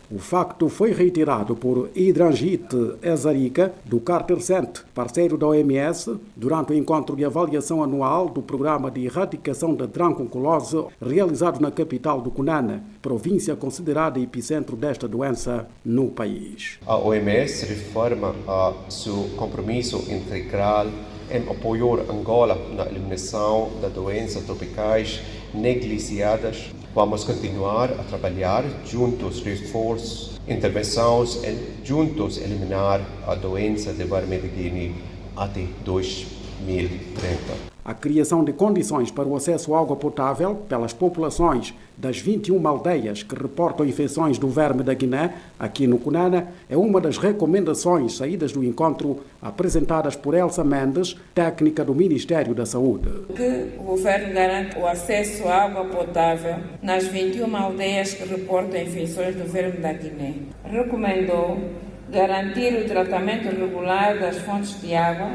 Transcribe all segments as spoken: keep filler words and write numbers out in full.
O facto foi reiterado por Idranjit Ezarica, do Carter Center, parceiro da O M S, durante o encontro de avaliação anual do Programa de Erradicação da Dracunculose realizado na capital do Cunene, província considerada epicentro desta doença no país. A O M S reforma a seu compromisso integral em apoiar Angola na eliminação das doenças tropicais negligenciadas. Vamos continuar a trabalhar juntos, reforços, intervenções e juntos eliminar a doença de verme de Guiné até dois mil e trinta. A criação de condições para o acesso à água potável pelas populações das vinte e uma aldeias que reportam infecções do verme da Guiné, aqui no Cunene, é uma das recomendações saídas do encontro apresentadas por Elsa Mendes, técnica do Ministério da Saúde. Que o governo garante o acesso à água potável nas vinte e uma aldeias que reportam infecções do verme da Guiné. Recomendou garantir o tratamento regular das fontes de água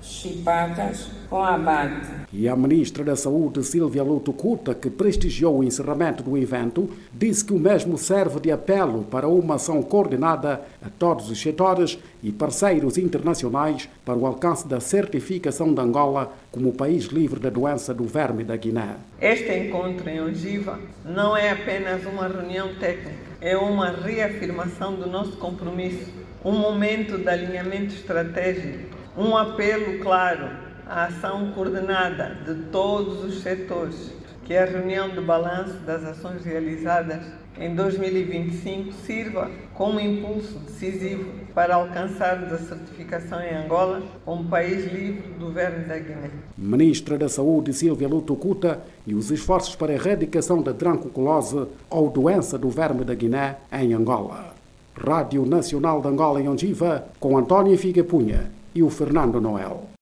chipadas com abate. E a ministra da Saúde, Silvia Lutucuta, que prestigiou o encerramento do evento, disse que o mesmo serve de apelo para uma ação coordenada a todos os setores e parceiros internacionais para o alcance da certificação de Angola como país livre da doença do verme da Guiné. Este encontro em Ogiva não é apenas uma reunião técnica, é uma reafirmação do nosso compromisso, um momento de alinhamento estratégico, um apelo claro à ação coordenada de todos os setores, que a reunião de balanço das ações realizadas em dois mil e vinte e cinco sirva como impulso decisivo para alcançarmos a certificação em Angola como país livre do verme da Guiné. Ministra da Saúde, Silvia Lutucuta, e os esforços para a erradicação da dracunculose ou doença do verme da Guiné em Angola. Rádio Nacional de Angola em Ogiva, com António Figueipunha e o Fernando Noel.